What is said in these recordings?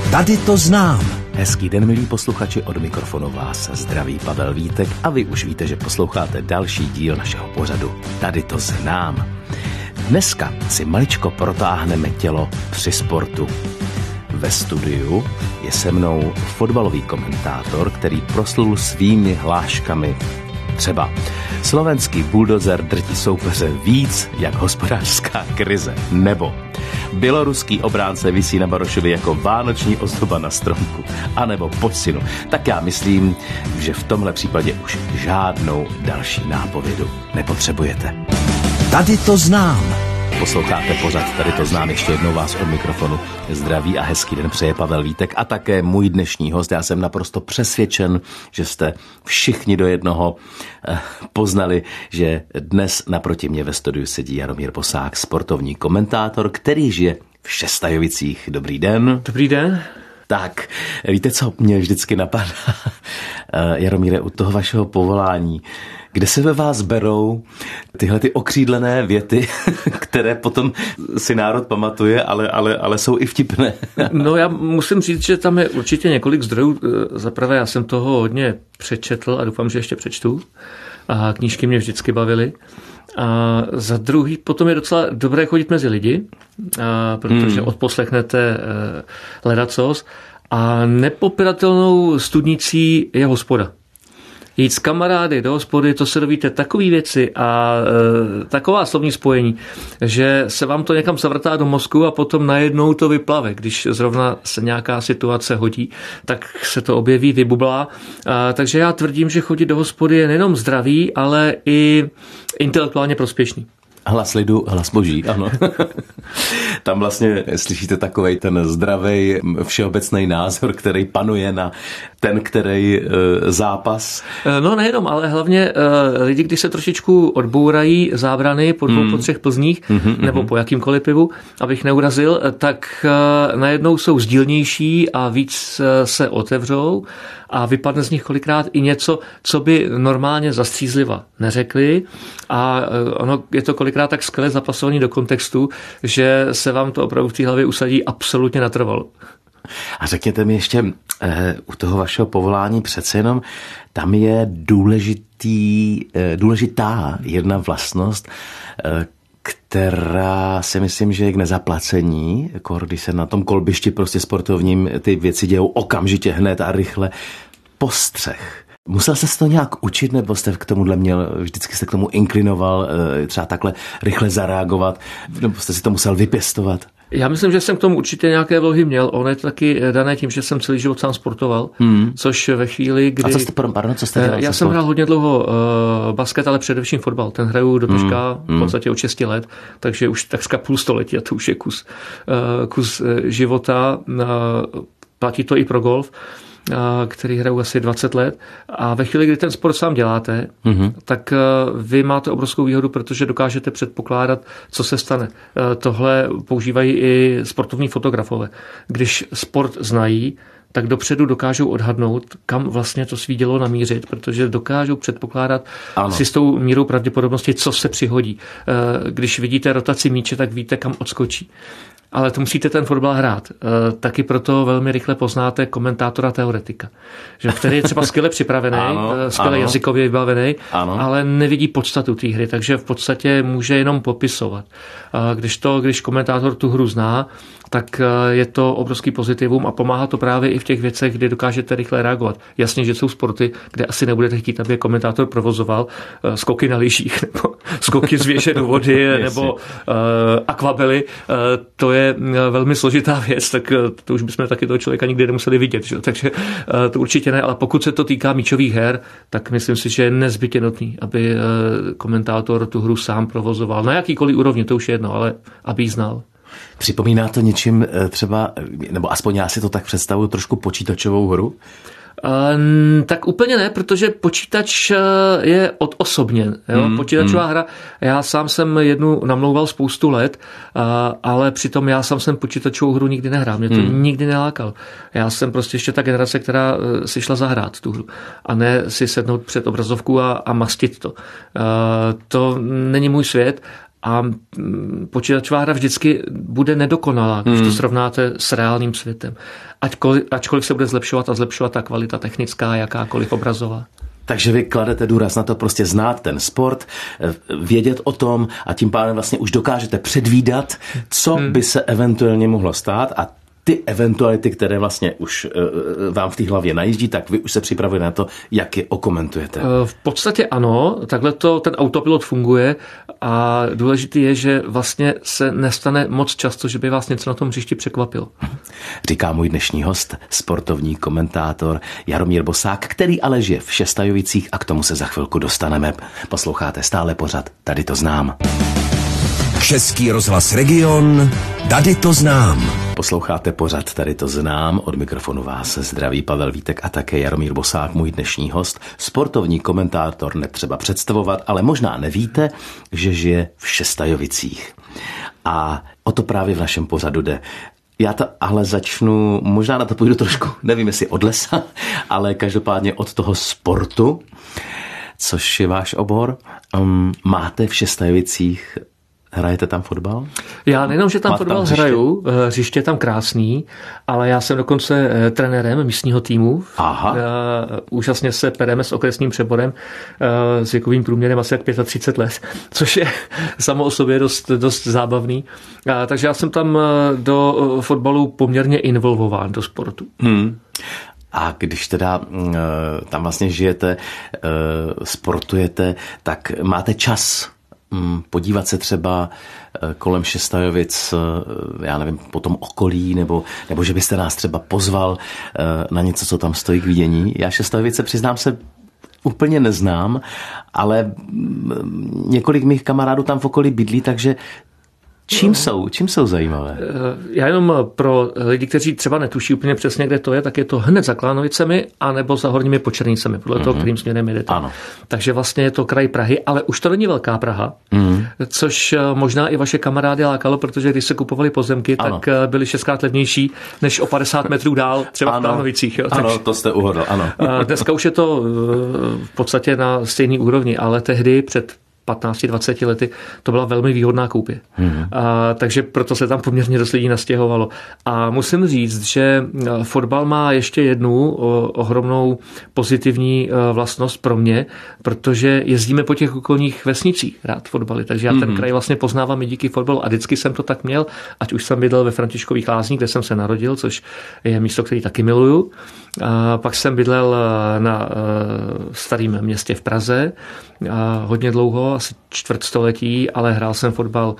Tady to znám. Hezký den, milí posluchači, od mikrofonu vás zdraví Pavel Vítek a vy už víte, že posloucháte další díl našeho pořadu Tady to znám. Dneska si maličko protáhneme tělo při sportu. Ve studiu je se mnou fotbalový komentátor, který proslul svými hláškami. Třeba slovenský buldozer drtí soupeře víc jak hospodářská krize, nebo běloruský obránce visí na Barošovi jako vánoční ozdoba na stromku, anebo pojď synu. Tak já myslím, že v tomhle případě už žádnou další nápovědu nepotřebujete. Tady to znám. Posloucháte pořad Tady to znám, ještě jednou vás od mikrofonu zdraví a hezký den přeje Pavel Vítek a také můj dnešní host. Já jsem naprosto přesvědčen, že jste všichni do jednoho poznali, že dnes naproti mě ve studiu sedí Jaromír Bosák, sportovní komentátor, který žije v Šestajovicích. Dobrý den. Dobrý den. Tak, víte, co mě vždycky napadá, Jaromíre, u toho vašeho povolání, kde se ve vás berou tyhle ty okřídlené věty, které potom si národ pamatuje, ale jsou i vtipné. No já musím říct, že tam je určitě několik zdrojů. Zaprvé já jsem toho hodně přečetl a doufám, že ještě přečtu. A knížky mě vždycky bavily. A za druhý, potom je docela dobré chodit mezi lidi, protože odposlechnete ledacos. A nepopiratelnou studnicí je hospoda. Jít s kamarády do hospody, to se dovíte takové věci a taková slovní spojení, že se vám to někam zavrtá do mozku a potom najednou to vyplave. Když zrovna se nějaká situace hodí, tak se to objeví, vybublá. Takže já tvrdím, že chodit do hospody je nejenom zdravý, ale i intelektuálně prospěšný. Hlas lidu, hlas boží, ano. Tam vlastně slyšíte takovej ten zdravej všeobecný názor, který panuje na ten, který zápas. No nejenom, ale hlavně lidi, když se trošičku odbourají zábrany po 2, po 3 Plzních, nebo po jakýmkoliv pivu, abych neurazil, tak najednou jsou sdílnější a víc se otevřou a vypadne z nich kolikrát i něco, co by normálně zastřízliva neřekli a ono je to kolikrát tak skvěle zapasovaný do kontextu, že se vám to opravdu v té hlavě usadí absolutně natrvalo. A řekněte mi ještě, u toho vašeho povolání přece jenom tam je důležitá jedna vlastnost, která si myslím, že je k nezaplacení, jako když se na tom kolbišti prostě sportovním ty věci dějou okamžitě, hned a rychle. Postřeh. Musel jste se to nějak učit, nebo jste k tomuhle měl, vždycky jste k tomu inklinoval, třeba takhle rychle zareagovat, nebo jste si to musel vypěstovat? Já myslím, že jsem k tomu určitě nějaké vlohy měl. On je taky dané tím, že jsem celý život sám sportoval, což ve chvíli, kdy... A co jste dělal? Já jsem hrál hodně dlouho basket, ale především fotbal. Ten hraju do dneška v podstatě od 6 let, takže už takřka půl století a to už je kus života. Platí to i pro golf, který hrajou asi 20 let. A ve chvíli, kdy ten sport sám děláte, tak vy máte obrovskou výhodu, protože dokážete předpokládat, co se stane. Tohle používají i sportovní fotografové. Když sport znají, tak dopředu dokážou odhadnout, kam vlastně to svý dělo namířit, protože dokážou předpokládat s jistou mírou pravděpodobnosti, co se přihodí. Když vidíte rotaci míče, tak víte, kam odskočí. Ale to musíte ten fotbal hrát. Taky proto velmi rychle poznáte komentátora teoretika, že který je třeba skvěle připravený, skvěle jazykově vybavený, ale nevidí podstatu té hry, takže v podstatě může jenom popisovat. Když komentátor tu hru zná, tak je to obrovský pozitivum a pomáhá to právě i v těch věcech, kdy dokážete rychle reagovat. Jasně, že jsou sporty, kde asi nebudete chtít, aby komentátor provozoval skoky na lyžích, nebo skoky z věže do vody, nebo akvabely. To je velmi složitá věc, tak to už bychom taky toho člověka nikdy nemuseli vidět. Že? Takže to určitě ne, ale pokud se to týká míčových her, tak myslím si, že je nezbytně nutný, aby komentátor tu hru sám provozoval. Na jakýkoliv úrovni, to už je jedno, ale aby ji znal. Připomíná to něčím třeba, nebo aspoň já si to tak představuju, trošku počítačovou hru? Tak úplně ne, protože počítač je odosobněn. Počítačová hra, já sám jsem jednu namlouval spoustu let, ale přitom já sám jsem počítačovou hru nikdy nehrál. Mě to nikdy nelákal. Já jsem prostě ještě ta generace, která si šla zahrát tu hru a ne si sednout před obrazovku a mastit to. To není můj svět. A počítačová hra vždycky bude nedokonalá, když to srovnáte s reálným světem. Ačkoliv se bude zlepšovat a zlepšovat ta kvalita technická, jakákoliv obrazová. Takže vy kladete důraz na to prostě znát ten sport, vědět o tom a tím pádem vlastně už dokážete předvídat, co by se eventuálně mohlo stát a ty eventuality, které vlastně už vám v té hlavě najíždí, tak vy už se připravujete na to, jak je okomentujete. V podstatě ano, takhle ten autopilot funguje a důležitý je, že vlastně se nestane moc často, že by vás něco na tom hřišti překvapilo. Říká můj dnešní host, sportovní komentátor Jaromír Bosák, který ale žije v Šestajovicích a k tomu se za chvilku dostaneme. Posloucháte stále pořad Tady to znám. Český rozhlas Region, Tady to znám. Posloucháte pořad Tady to znám, od mikrofonu vás zdraví Pavel Vítek a také Jaromír Bosák, můj dnešní host, sportovní komentátor, netřeba představovat, ale možná nevíte, že žije v Šestajovicích. A o to právě v našem pořadu jde. Já to ale začnu, možná na to půjdu trošku, nevím jestli od lesa, ale každopádně od toho sportu, což je váš obor. Máte v Šestajovicích, hrajete tam fotbal? Já nejenom, že tam fotbal hraju, hřiště je tam krásný, ale já jsem dokonce trenérem místního týmu. Aha. Úžasně se pereme s okresním přeborem s věkovým průměrem asi jak 35 let, což je samo o sobě dost zábavný. Takže já jsem tam do fotbalu poměrně involvován do sportu. A když teda tam vlastně žijete, sportujete, tak máte čas podívat se třeba kolem Šestajovic, já nevím, po tom okolí, nebo že byste nás třeba pozval na něco, co tam stojí k vidění. Já Šestajovice, přiznám se, úplně neznám, ale několik mých kamarádů tam v okolí bydlí, takže čím jsou zajímavé? Já jenom pro lidi, kteří třeba netuší úplně přesně, kde to je, tak je to hned za Klánovicemi anebo za Horními Počernicemi, podle toho, kterým směrem jedete. Ano. Takže vlastně je to kraj Prahy, ale už to není velká Praha, což možná i vaše kamarády lákalo, protože když se kupovaly pozemky, tak byly 6krát levnější než o 50 metrů dál, třeba v Klánovicích. Jo. Ano, to jste uhodl, ano. Dneska už je to v podstatě na stejný úrovni, ale tehdy před 15-20 lety, to byla velmi výhodná koupě. Takže proto se tam poměrně dost lidí nastěhovalo. A musím říct, že fotbal má ještě jednu ohromnou pozitivní vlastnost pro mě, protože jezdíme po těch okolních vesnicích hrát fotbaly. Takže já ten kraj vlastně poznávám i díky fotbalu a vždycky jsem to tak měl, ať už jsem bydlel ve Františkových Lázních, kde jsem se narodil, což je místo, který taky miluju. A pak jsem bydlel na starém městě v Praze hodně dlouho, asi čtvrtstoletí, ale hrál jsem fotbal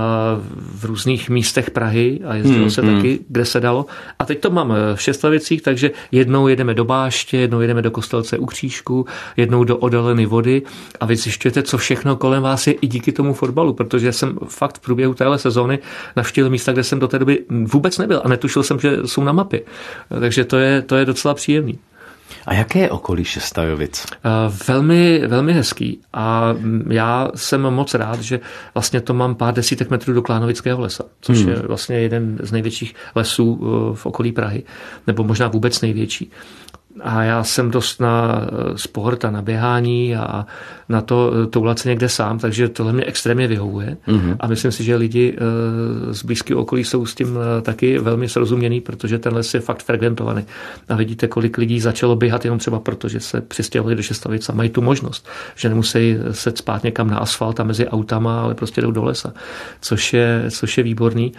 v různých místech Prahy a jezdilo se taky, kde se dalo. A teď to mám v Šestajovicích, takže jednou jedeme do Báště, jednou jedeme do Kostelce u Křížku, jednou do Odoleny Vody a vy zjišťujete, co všechno kolem vás je i díky tomu fotbalu, protože jsem fakt v průběhu téhle sezóny navštívil místa, kde jsem do té doby vůbec nebyl a netušil jsem, že jsou na mapě. Takže to je docela příjemný. A jaké je okolí Šestajovic? Velmi, velmi hezký. A já jsem moc rád, že vlastně to mám pár desítek metrů do Klánovického lesa, což je vlastně jeden z největších lesů v okolí Prahy, nebo možná vůbec největší. A já jsem dost na sport a na běhání a na to toulat se někde sám, takže tohle mě extrémně vyhovuje. A myslím si, že lidi z blízkého okolí jsou s tím taky velmi srozuměný, protože ten les je fakt frekventovaný. A vidíte, kolik lidí začalo běhat jenom třeba proto, že se přistěhovali do Šestajovic a mají tu možnost, že nemusí se cpát někam na asfalt a mezi autama, ale prostě jdou do lesa, což je výborný.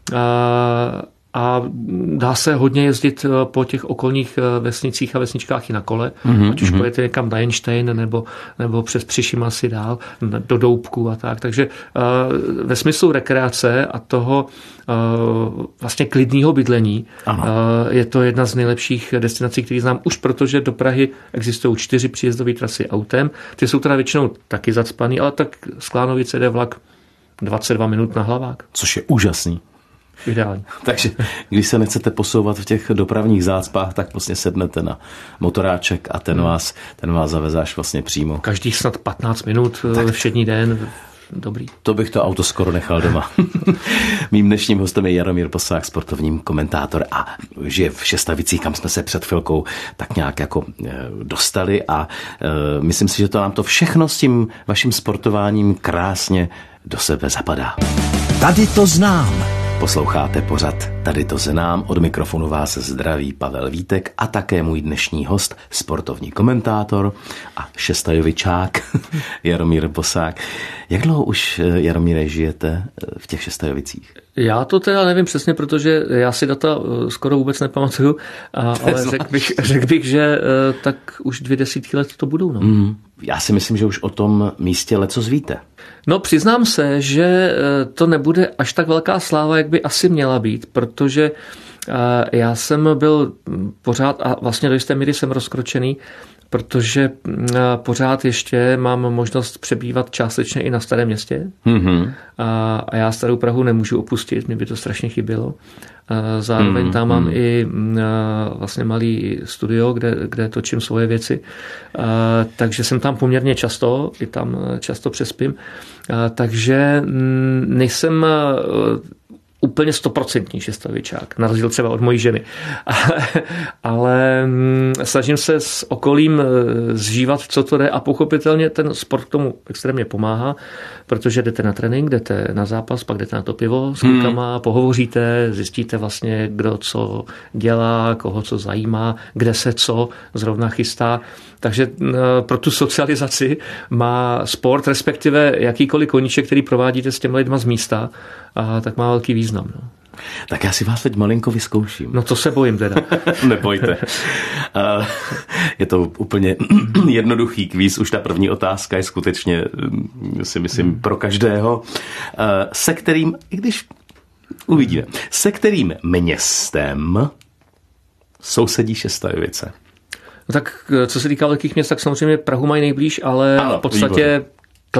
A dá se hodně jezdit po těch okolních vesnicích a vesničkách i na kole, ať už pojete někam na Einstein nebo přes Přišima si dál, do Doubku a tak. Takže ve smyslu rekreace a toho vlastně klidného bydlení je to jedna z nejlepších destinací, které znám, už protože do Prahy existují 4 příjezdové trasy autem. Ty jsou teda většinou taky zacpaný, ale tak z Klánovice jde vlak 22 minut na Hlavák. Což je úžasný. Ideální. Takže když se nechcete posouvat v těch dopravních zácpách, tak prostě sednete na motoráček a ten vás zaveze až vlastně přímo. Každých snad 15 minut všední den. Dobrý. To bych to auto skoro nechal doma. Mým dnešním hostem je Jaromír Bosák, sportovním komentátor a žije v Šestajovicích, kam jsme se před chvilkou tak nějak jako dostali a myslím si, že to nám to všechno s tím vaším sportováním krásně do sebe zapadá. Tady to znám. Posloucháte pořad Tady to znám, od mikrofonu vás zdraví Pavel Vítek a také můj dnešní host, sportovní komentátor a šestajovičák Jaromír Bosák. Jak dlouho už, Jaromíre, žijete v těch Šestajovicích? Já to teda nevím přesně, protože já si data skoro vůbec nepamatuju, ale řekl bych, že tak už 20 let to budou. No. Já si myslím, že už o tom místě lecos víte. No, přiznám se, že to nebude až tak velká sláva, jak by asi měla být, protože já jsem byl pořád, a vlastně do jisté míry jsem rozkročený, protože pořád ještě mám možnost přebývat částečně i na Starém Městě. A já Starou Prahu nemůžu opustit, mě by to strašně chybělo. Zároveň tam mám i vlastně malý studio, kde točím svoje věci. Takže jsem tam poměrně často, i tam často přespím. Takže nejsem úplně 100% šestajovičák, na rozdíl třeba od mojí ženy. Ale snažím se s okolím zžívat, co to jde, a pochopitelně ten sport tomu extrémně pomáhá, protože jdete na trénink, jdete na zápas, pak jdete na to pivo s klukama, pohovoříte, zjistíte vlastně, kdo co dělá, koho co zajímá, kde se co zrovna chystá. Takže pro tu socializaci má sport, respektive jakýkoliv koníček, který provádíte s těmi lidma z místa, tak má velký význam. No. Tak já si vás teď malinko vyzkouším. No to se bojím teda. Nebojte. Je to úplně jednoduchý kvíz. Už ta první otázka je skutečně, si myslím, pro každého. Se kterým, i když uvidíme, se kterým městem sousedí Šestajovice? No tak co se týká velkých měst, tak samozřejmě Prahu mají nejblíž, ale ano, v podstatě výborně.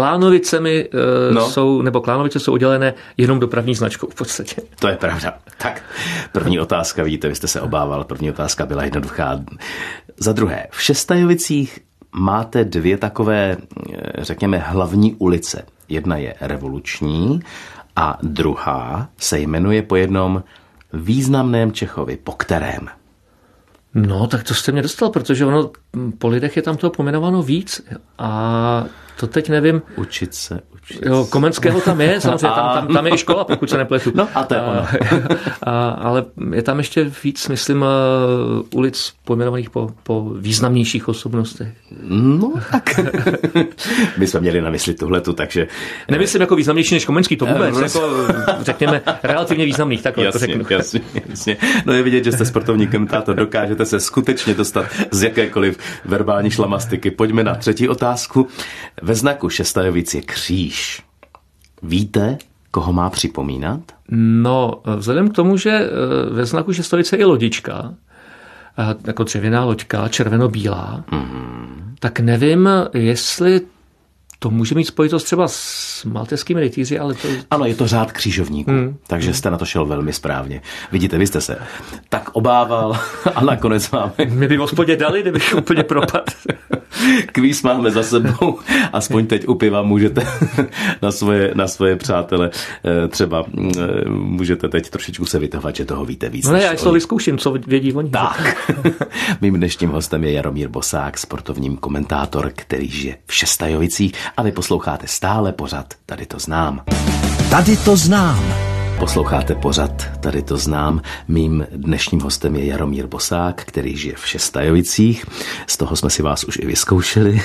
Klánovice jsou oddělené jenom dopravní značkou v podstatě. To je pravda. Tak, první otázka, vidíte, vy jste se obával, první otázka byla jednoduchá. Za druhé, v Šestajovicích máte dvě takové, řekněme, hlavní ulice. Jedna je Revoluční a druhá se jmenuje po jednom významném Čechovi. Po kterém? No, tak to jste mě dostal, protože ono po lidech je tam toho pomenováno víc a to teď nevím. Učit se. Jo, Komenského tam je, samozřejmě, tam je i škola, pokud se nepletu. No a to je ono. Ale je tam ještě víc, myslím, ulic pojmenovaných po významnějších osobnostech. No, tak. My jsme měli na mysli tuhletu, takže... Nemyslím jako významnější než Komenský, to vůbec, jako, řekněme, relativně významných, takhle to řeknu. Jasně. No je vidět, že jste sportovní komentátor, dokážete se skutečně dostat z jakékoliv verbální šlamastiky. Pojďme na třetí otázku. Ve znaku Šestajovic je kříž. Víte, koho má připomínat? No, vzhledem k tomu, že ve znaku Šestajovice je lodička, jako dřevěná loďka, červeno-bílá, tak nevím, jestli to může mít spojitost třeba s maltéskými rytíři, ale to... Ano, je to řád křižovníků, takže jste na to šel velmi správně. Vidíte, vy jste se tak obával a nakonec máme... Mě by v hospodě dali, kdybych úplně propad. Kvíz máme za sebou, aspoň teď u piva můžete na svoje přátele třeba můžete teď trošičku se vytahovat, že toho víte víc. No ne, já to vyzkouším, co vědí oni. Tak. Mým dnešním hostem je Jaromír Bosák, sportovním komentátor, který žije v Šestajovicích, a vy posloucháte stále pořad Tady to znám. Tady to znám. Posloucháte pořad Tady to znám. Mým dnešním hostem je Jaromír Bosák, který žije v Šestajovicích. Z toho jsme si vás už i vyzkoušeli.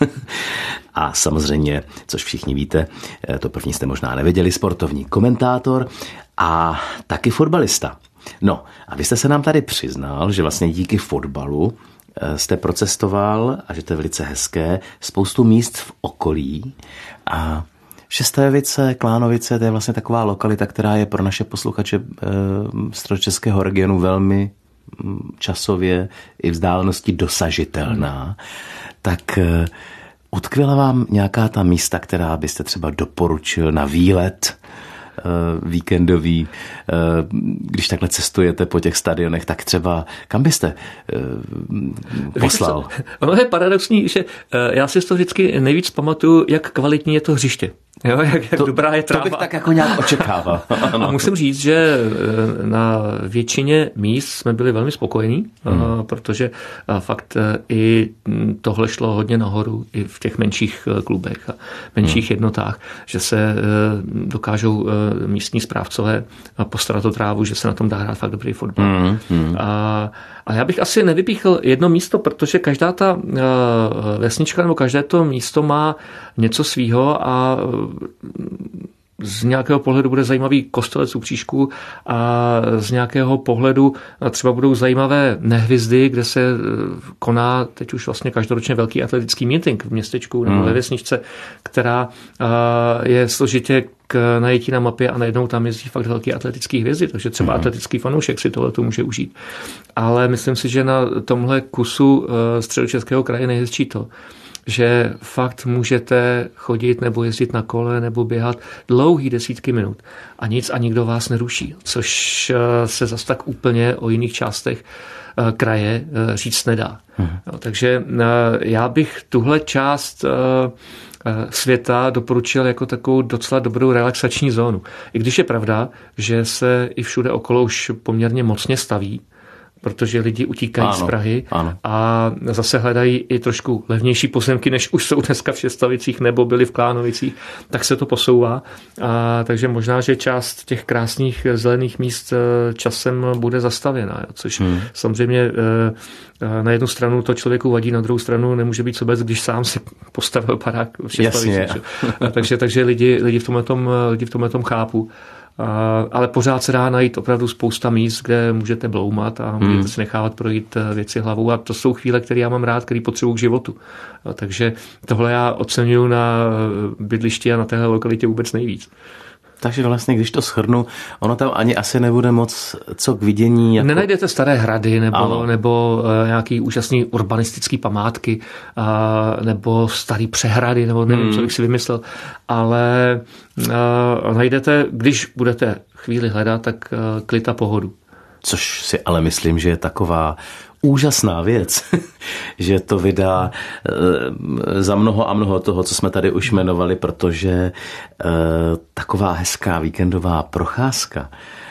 A samozřejmě, což všichni víte, to první jste možná nevěděli, sportovní komentátor a taky fotbalista. No, a vy jste se nám tady přiznal, že vlastně díky fotbalu jste procestoval, a že to je velice hezké, spoustu míst v okolí. A Šestajovice, Klánovice, to je vlastně taková lokalita, která je pro naše posluchače středočeského regionu velmi časově i vzdálenosti dosažitelná. Tak utkvěla vám nějaká ta místa, která byste třeba doporučil na výlet víkendový, když takhle cestujete po těch stadionech, tak třeba kam byste poslal? Ono je paradoxní, že já si to vždycky nejvíc pamatuju, jak kvalitní je to hřiště. Jo, jak dobrá je tráva. To bych tak jako nějak očekával. A musím říct, že na většině míst jsme byli velmi spokojení, protože fakt i tohle šlo hodně nahoru i v těch menších klubech a menších jednotách, že se dokážou místní správcové postarat o trávu, že se na tom dá hrát fakt dobrý fotbal. A já bych asi nevypíchl jedno místo, protože každá ta vesnička nebo každé to místo má něco svýho a z nějakého pohledu bude zajímavý Kostelec u Příšku a z nějakého pohledu třeba budou zajímavé Nehvizdy, kde se koná teď už vlastně každoročně velký atletický meeting v městečku nebo ve vesničce, která je složitě k najetí na mapě a najednou tam jezdí fakt velký atletický hvězdy, takže třeba atletický fanoušek si tohleto může užít. Ale myslím si, že na tomhle kusu Středočeského kraje nejhezčí to, že fakt můžete chodit nebo jezdit na kole nebo běhat dlouhý desítky minut a nic a nikdo vás neruší, což se zas tak úplně o jiných částech kraje říct nedá. Takže já bych tuhle část světa doporučil jako takovou docela dobrou relaxační zónu. I když je pravda, že se i všude okolo už poměrně mocně staví, protože lidi utíkají z Prahy a zase hledají i trošku levnější pozemky, než už jsou dneska v Šestavicích nebo byli v Klánovicích, tak se to posouvá. Takže možná, že část těch krásných zelených míst časem bude zastavěna, což samozřejmě na jednu stranu to člověku vadí, na druhou stranu nemůže být sobec, když sám si postavil barák v Šestavicích. takže lidi v tomhletom chápu. Ale pořád se dá najít opravdu spousta míst, kde můžete bloumat a můžete si nechávat projít věci hlavou a to jsou chvíle, které já mám rád, které potřebuji k životu. Takže tohle já oceňuju na bydlišti a na téhle lokalitě vůbec nejvíc. Takže vlastně, když to shrnu, ono tam ani asi nebude moc co k vidění. Jako... Nenajdete staré hrady nebo nějaký úžasný urbanistický památky nebo starý přehrady, nebo nevím, co bych si vymyslel, ale najdete, když budete chvíli hledat, tak klid a pohodu. Což si ale myslím, že je taková úžasná věc, že to vydá za mnoho a mnoho toho, co jsme tady už jmenovali, protože taková hezká víkendová procházka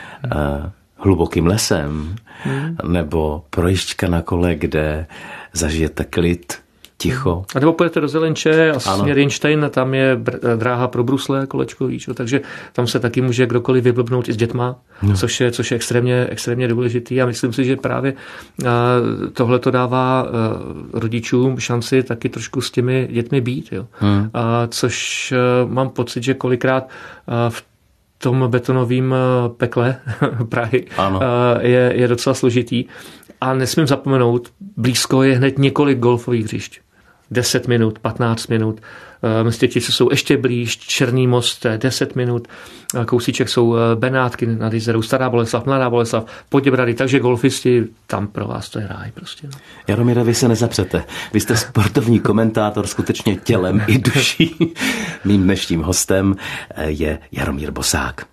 hlubokým lesem nebo projížďka na kole, kde zažijete klid, ticho. A nebo půjdete do Zelenče a směr Jenštejn, tam je dráha pro brusle kolečkový, takže tam se taky může kdokoliv vyblbnout i s dětma, což je extrémně důležitý a myslím si, že právě tohle to dává rodičům šanci taky trošku s těmi dětmi být. Jo. Což mám pocit, že kolikrát v tom betonovém pekle Prahy je docela složitý. A nesmím zapomenout, blízko je hned několik golfových hřišť. 10 minut, 15 minut. Městětice jsou ještě blíž, Černý most 10 minut, kousíček jsou Benátky nad Jizerou, Stará Boleslav, Mladá Boleslav, Poděbrady, takže golfisti, tam pro vás to je ráj prostě. Jaromíre, vy se nezapřete. Vy jste sportovní komentátor skutečně tělem i duší. Mým dnešním hostem je Jaromír Bosák.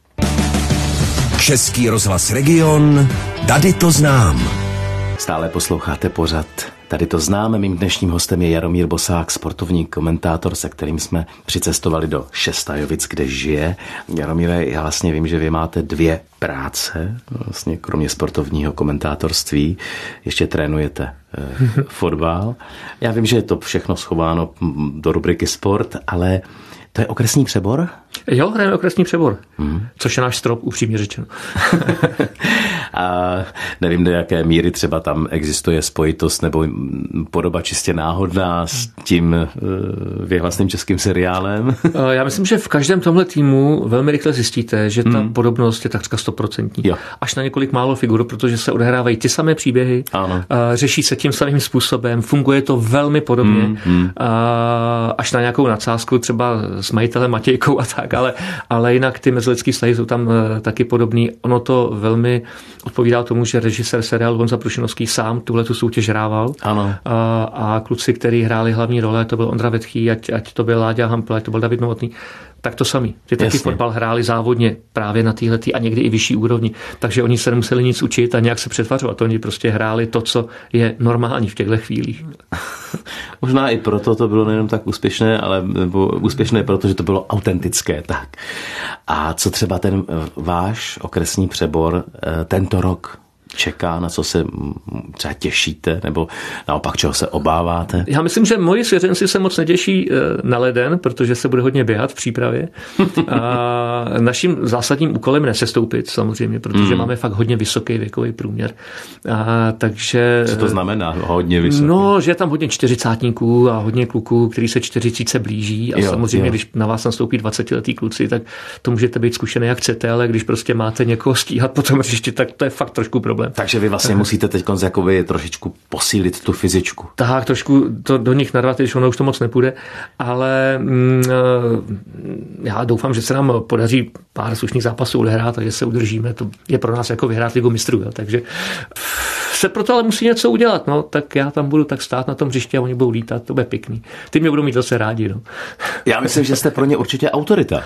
Český rozhlas Region, tady to znám. Stále posloucháte pořad Tady to známe. Mým dnešním hostem je Jaromír Bosák, sportovní komentátor, se kterým jsme přicestovali do Šestajovic, kde žije. Jaromíre, já vlastně vím, že vy máte 2 práce, vlastně kromě sportovního komentátorství. Ještě trénujete fotbal. Já vím, že je to všechno schováno do rubriky sport, ale to je okresní přebor? Jo, hrajeme okresní přebor, což je náš strop, upřímně řečeno. A nevím, do jaké míry třeba tam existuje spojitost nebo podoba čistě náhodná s tím věhlasným českým seriálem? Já myslím, že v každém tomhle týmu velmi rychle zjistíte, že ta podobnost je takřka 100%. Až na několik málo figur, protože se odehrávají ty samé příběhy, řeší se tím samým způsobem, funguje to velmi podobně, až na nějakou nadsázku třeba s majitelem Matějkou a tak, ale jinak ty mezilidský vztahy jsou tam taky podobný. Ono to velmi odpovídá tomu, že režisér seriálu Honza Prušinovský sám tuhletu soutěž hrával. Ano. A kluci, kteří hráli hlavní role, to byl Ondra Vetchý, ať to byl Láďa Hampl, ať to byl David Novotný, tak to samý. Ty taky fotbal hráli závodně právě na téhletý a někdy i vyšší úrovni. Takže oni se nemuseli nic učit a nějak se přetvařovat. Oni prostě hráli to, co je normální v těchto chvílích. Možná i proto to bylo nejenom tak úspěšné, ale úspěšné proto, že to bylo autentické. Tak. A co třeba ten váš okresní přebor tento rok čeká, na co se třeba těšíte, nebo naopak čeho se obáváte? Já myslím, že moji svěřenci se moc netěší na leden, protože se bude hodně běhat v přípravě. A naším zásadním úkolem je nesestoupit samozřejmě, protože máme fakt hodně vysoký věkový průměr. Takže... Co to znamená hodně vysoký? No, že je tam hodně 40 a hodně kluků, který se 40 blíží a samozřejmě, když na vás nastoupí 20letý kluci, tak to můžete být zkušený jak chcete, ale když prostě máte někoho stíhat po tom hřišti, tak to je fakt trošku problém. Takže vy vlastně musíte teď trošičku posílit tu fyzičku. Tak, trošku to do nich narvat, když ono už to moc nepůjde, ale já doufám, že se nám podaří pár slušných zápasů odehrát, takže se udržíme. To je pro nás jako vyhrát Ligu mistrů, takže se proto ale musí něco udělat, no, tak já tam budu tak stát na tom hřišti a oni budou lítat, to bude pěkný. Ty mě budou mít zase rádi, no. Já myslím, že jste pro ně určitě autorita.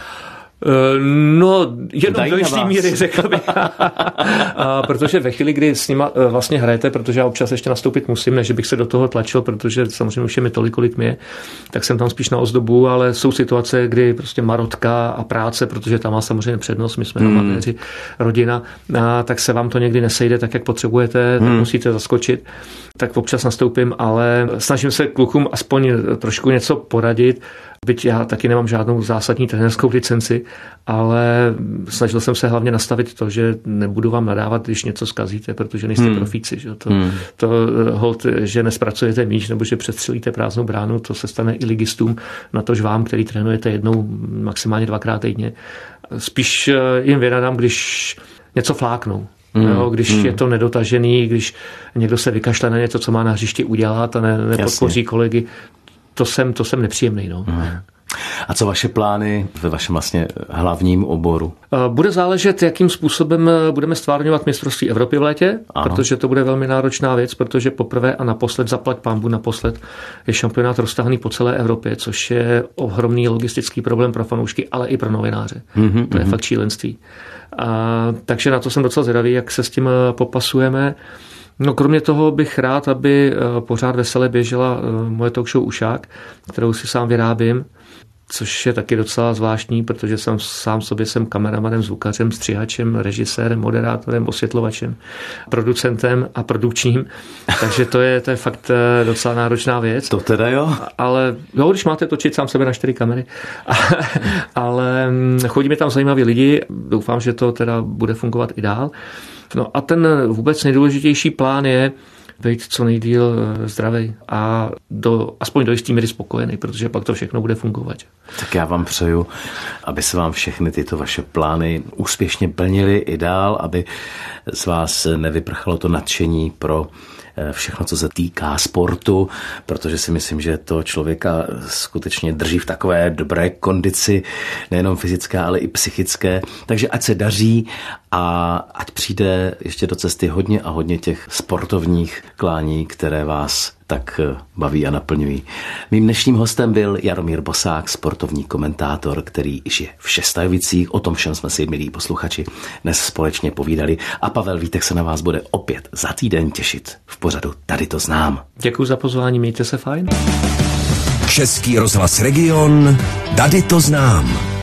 No, jenom do jistý míry, řekl bych. Protože ve chvíli, kdy s nima vlastně hrajete, protože já občas ještě nastoupit musím, než bych se do toho tlačil, protože samozřejmě už je mi tolik, kolik mě, tak jsem tam spíš na ozdobu, ale jsou situace, kdy prostě marotka a práce, protože tam má samozřejmě přednost, my jsme amatéři, rodina, tak se vám to někdy nesejde tak, jak potřebujete, tak musíte zaskočit. Tak občas nastoupím, ale snažím se klukům aspoň trošku něco poradit, byť já taky nemám žádnou zásadní trenérskou licenci, ale snažil jsem se hlavně nastavit to, že nebudu vám nadávat, když něco zkazíte, protože nejste profíci. Že? To hold, že nespracujete míč nebo že přestřelíte prázdnou bránu, to se stane i ligistům, natož vám, který trénujete jednou, maximálně 2krát týdně. Spíš jim vynadám, když něco fláknou. Když je to nedotažený, když někdo se vykašle na něco, co má na hřišti udělat a nepodpoří kolegy, to jsem nepříjemný. No. A co vaše plány ve vašem vlastně hlavním oboru? Bude záležet, jakým způsobem budeme stvárňovat mistrovství Evropy v létě, protože to bude velmi náročná věc, protože poprvé a naposled, zaplať pánbůh naposled, je šampionát roztahaný po celé Evropě, což je ohromný logistický problém pro fanoušky, ale i pro novináře. To je fakt šílenství. Takže na to jsem docela zvědavý, jak se s tím popasujeme. No, kromě toho bych rád, aby pořád vesele běžela moje talk show Ušák, kterou si sám vyrábím, což je taky docela zvláštní, protože sám sobě jsem kameramanem, zvukařem, střihačem, režisérem, moderátorem, osvětlovačem, producentem a produkčním. Takže to je fakt docela náročná věc. To teda jo? Ale jo, když máte točit sám sebe na 4 kamery. Ale chodí mi tam zajímaví lidi, doufám, že to teda bude fungovat i dál. No a ten vůbec nejdůležitější plán je být co nejdýl zdravý a aspoň do jistý míry spokojený, protože pak to všechno bude fungovat. Tak já vám přeju, aby se vám všechny tyto vaše plány úspěšně plnily i dál, aby z vás nevyprchalo to nadšení pro všechno, co se týká sportu, protože si myslím, že to člověka skutečně drží v takové dobré kondici, nejenom fyzické, ale i psychické. Takže ať se daří a ať přijde ještě do cesty hodně a hodně těch sportovních klání, které vás tak baví a naplňují. Mým dnešním hostem byl Jaromír Bosák, sportovní komentátor, který žije v Šestajovicích. O tom všem jsme si, milí posluchači, dnes společně povídali a Pavel Vítek se na vás bude opět za týden těšit v pořadu Tady to znám. Děkuji za pozvání, mějte se fajn. Český rozhlas Region, Tady to znám.